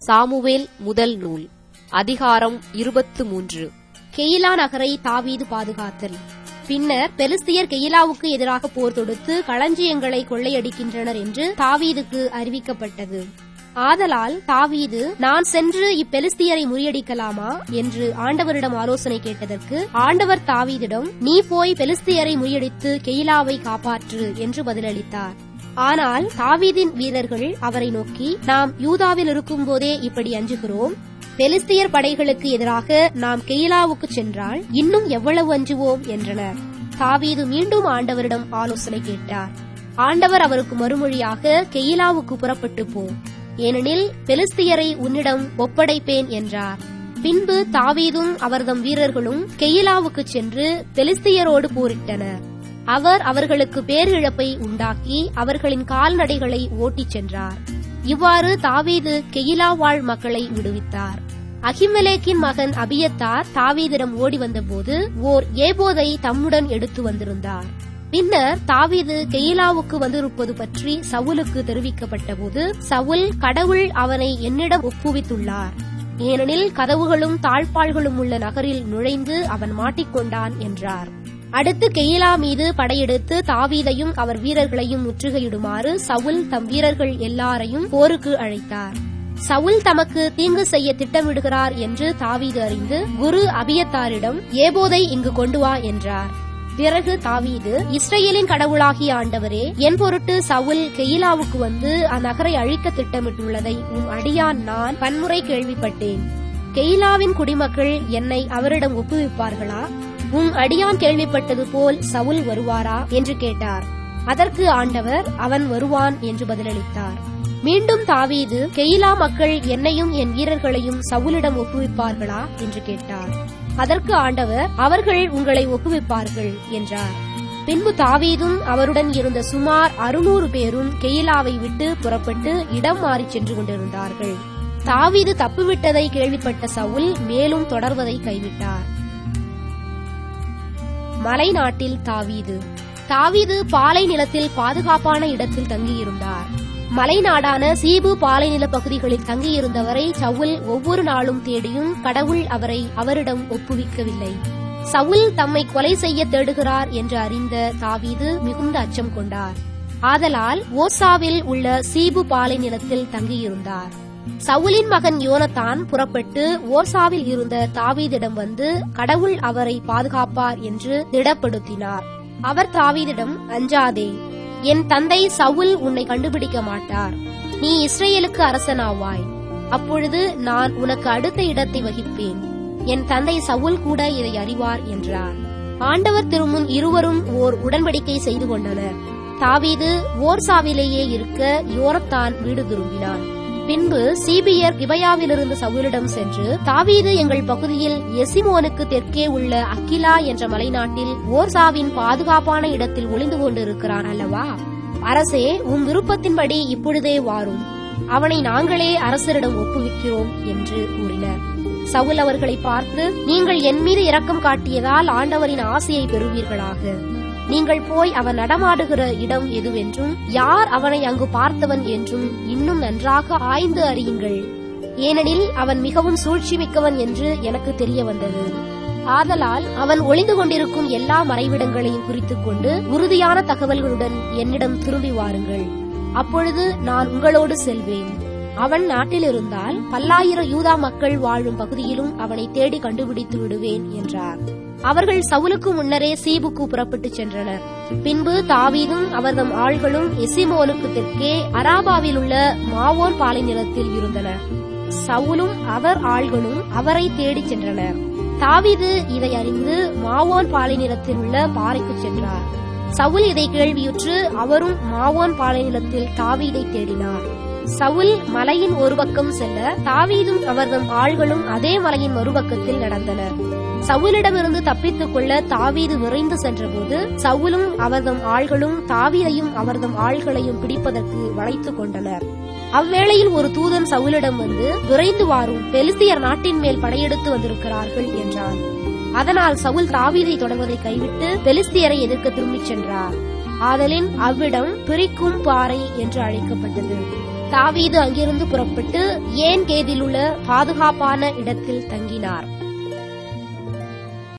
Samuel முதல் நூல் அதிகாரம் 23. கெயிலா நகரை தாவீது பாதுகாத்தல். பின்னர் பெலிஸ்தியர் கெயிலாவுக்கு எதிராக போர் தொடுத்து களஞ்சியங்களை கொள்ளையடிக்கின்றனர் என்று தாவீதுக்கு அறிவிக்கப்பட்டது. ஆதலால் தாவீது, நான் சென்று இப்பெலிஸ்தியரை முறியடிக்கலாமா என்று ஆண்டவரிடம் ஆலோசனை கேட்டதற்கு ஆண்டவர் தாவீதிடம், நீ போய் பெலிஸ்தியரை முறியடித்து கெயிலாவை காப்பாற்று என்று பதிலளித்தார். ஆனால் தாவீதின் வீரர்கள் அவரை நோக்கி, நாம் யூதாவில் இருக்கும் போதே இப்படி அஞ்சுகிறோம், பெலிஸ்தியர் படைகளுக்கு எதிராக நாம் கெயிலாவுக்கு சென்றால் இன்னும் எவ்வளவு அஞ்சுவோம் என்றனர். தாவீது மீண்டும் ஆண்டவரிடம் ஆலோசனை கேட்டார். ஆண்டவர் அவருக்கு மறுமொழியாக, கெயிலாவுக்கு புறப்பட்டு போ, ஏனெனில் பெலிஸ்தியரை உன்னிடம் ஒப்படைப்பேன் என்றார். பின்பு தாவீதும் அவர்தம் வீரர்களும் கெயிலாவுக்கு சென்று பெலிஸ்தியரோடு போரிட்டனர். அவர் அவர்களுக்கு பேரிழப்பை உண்டாக்கி அவர்களின் கால்நடைகளை ஓட்டிச் சென்றார். இவ்வாறு தாவீது கெயிலா வாழ் மக்களை விடுவித்தார். அகிமெலேக்கின் மகன் அபியத்தார் தாவீதிடம் ஓடி வந்தபோது ஓர் ஏபோதை தம்முடன் எடுத்து வந்திருந்தார். பின்னர் தாவீது கெயிலாவுக்கு வந்திருப்பது பற்றி சவுலுக்கு தெரிவிக்கப்பட்டபோது, சவுல், கடவுள் அவனை என்னிடம் ஒப்புவித்துள்ளார், ஏனெனில் கதவுகளும் தாழ்பாள்களும் உள்ள நகரில் நுழைந்து அவன் மாட்டிக்கொண்டான் என்றார். அடுத்து கெயிலா மீது படையெடுத்து தாவீதையும் அவர் வீரர்களையும் முற்றுகையிடுமாறு சவுல் தம் வீரர்கள் எல்லாரையும் போருக்கு அழைத்தார். சவுல் தமக்கு தீங்கு செய்ய திட்டமிடுகிறார் என்று தாவீது அறிந்து குரு அபியத்தாரிடம், ஏபோதை இங்கு கொண்டு வா என்றார். பிறகு தாவீது, இஸ்ரவேலின் கடவுளாகிய ஆண்டவரே, என் பொருட்டு சவுல் கெயிலாவுக்கு வந்து அந்நகரை அழிக்க திட்டமிட்டுள்ளதை உம் அடியான் நான் பன்முறை கேள்விப்பட்டேன். கெயிலாவின் குடிமக்கள் என்னை அவரிடம் ஒப்புவிப்பார்களா? உம் அடியான் கேள்விப்பட்டது போல் சவுல் வருவாரா என்று கேட்டார். அதற்கு ஆண்டவர், அவன் வருவான் என்று பதிலளித்தார். மீண்டும் தாவீது, கெயிலா மக்கள் என்னையும் என் வீரர்களையும் சவுலிடம் ஒப்புவிப்பார்களா என்று கேட்டார். அதற்கு ஆண்டவர், அவர்கள் உங்களை ஒப்புவிப்பார்கள் என்றார். பின்பு தாவீதும் அவருடன் இருந்த சுமார் 600 பேரும் கெயிலாவை விட்டு புறப்பட்டு இடம் மாறி சென்று கொண்டிருந்தார்கள். தாவீது தப்புவிட்டதை கேள்விப்பட்ட சவுல் மேலும் தொடர்வதை கைவிட்டார். மலை நாட்டில் தாவீது பாலை நிலத்தில் பாதுகாப்பான இடத்தில் தங்கியிருந்தார். மலை நாடான சீபு பாலை நில பகுதிகளில் தங்கியிருந்தவரை சவுல் ஒவ்வொரு நாளும் தேடியும் கடவுள் அவரை அவரிடம் ஒப்புவிக்கவில்லை. சவுல் தம்மை கொலை செய்ய தேடுகிறார் என்று அறிந்த தாவீது மிகுந்த அச்சம் கொண்டார். ஆதலால் ஓசாவில் உள்ள சீபு பாலை நிலத்தில் தங்கியிருந்தார். சவுலின் மகன் யோனத்தான் புறப்பட்டு ஓர்சாவில் இருந்த தாவீதிடம் வந்து கடவுள் அவரை பாதுகாப்பார் என்று திடப்படுத்தினார். அவர் தாவீதிடம், அஞ்சாதே, என் தந்தை சவுல் உன்னை கண்டுபிடிக்க மாட்டார், நீ இஸ்ரவேலுக்கு அரசனாவாய், அப்பொழுது நான் உனக்கு அடுத்த இடத்தை வகிப்பேன், என் தந்தை சவுல் கூட இதை அறிவார் என்றார். ஆண்டவர் திருமுன் இருவரும் ஓர் உடன்படிக்கை செய்து கொண்டனர். தாவீது ஓர்சாவிலேயே இருக்க யோனத்தான் வீடு திரும்பினான். பின்பு சீபியர் கிபையாவிலிருந்து சவுலிடம் சென்று, தாவீது எங்கள் பகுதியில் எசிமோனுக்கு தெற்கே உள்ள அக்கிலா என்ற மலைநாட்டில் ஓர்சாவின் பாதுகாப்பான இடத்தில் ஒளிந்து கொண்டிருக்கிறான் அல்லவா? அரசே, உம் விருப்பத்தின்படி இப்பொழுதே வாரும், அவனை நாங்களே அரசரிடம் ஒப்புவிக்கிறோம் என்று கூறினர். சவுல் அவர்களை பார்த்து, நீங்கள் என் மீது இரக்கம் காட்டியதால் ஆண்டவரின் ஆசையை பெறுவீர்களாக. நீங்கள் போய் அவன் நடமாடுகிற இடம் எதுவென்றும் யார் அவனை அங்கு பார்த்தவன் என்றும் இன்னும் நன்றாக ஆய்ந்து அறியுங்கள், ஏனெனில் அவன் மிகவும் சூழ்ச்சி மிக்கவன் என்று எனக்கு தெரிய வந்தது. ஆதலால் அவன் ஒளிந்து கொண்டிருக்கும் எல்லா மறைவிடங்களையும் குறித்துக் கொண்டு உறுதியான தகவல்களுடன் என்னிடம் திரும்பி வாருங்கள், அப்பொழுது நான் உங்களோடு செல்வேன். அவன் நாட்டில் இருந்தால் 10,000 யூதா மக்கள் வாழும் பகுதியிலும் அவனை தேடி கண்டுபிடித்து விடுவேன் என்றார். அவர்கள் சவுலுக்கு முன்னரே சீபுக்கு புறப்பட்டு சென்றனர். பின்பு தாவீதும் அவர்தம் ஆள்களும் எசிமோனுக்கு தெற்கே அராபாவில் உள்ள மாவோன் பாலை நிலத்தில் இருந்தனர். சவுலும் அவர் ஆள்களும் அவரை தேடிச் சென்றனர். தாவீது இதை அறிந்து மாவோன் பாலை நிலத்தில் உள்ள பாறைக்கு சென்றார். சவுல் இதை கேள்வியுற்று அவரும் மாவோன் பாலை நிலத்தில் தாவீதை தேடினார். சவுல் மலையின் ஒரு பக்கம் செல்ல தாவீதும் அவர்தம் ஆள்களும் அதே மலையின் மறுபக்கத்தில் நடந்தனர். சவுலிடமிருந்து தப்பித்துக் கொள்ள தாவீது விரைந்து சென்றபோது சவுலும் அவர்தம் ஆள்களும் தாவீதையும் அவர்தம் ஆள்களையும் பிடிப்பதற்கு வளைத்துக் கொண்டனர். அவ்வேளையில் ஒரு தூதன் சவுலிடம் வந்து, விரைந்து வாரும், பெலிஸ்தியர் நாட்டின் மேல் படையெடுத்து வந்திருக்கிறார்கள் என்றான். அதனால் சவுல் தாவீதை தொடர்வதை கைவிட்டு பெலிஸ்தியரை எதிர்க்க திரும்பிச் சென்றார். ஆதலின் அவ்விடம் பிரிக்கும் பாறை என்று அழைக்கப்பட்டது. தாவீது அங்கிருந்து புறப்பட்டு ஏன் கேதிலுள்ள பாதுகாப்பான இடத்தில் தங்கினார்.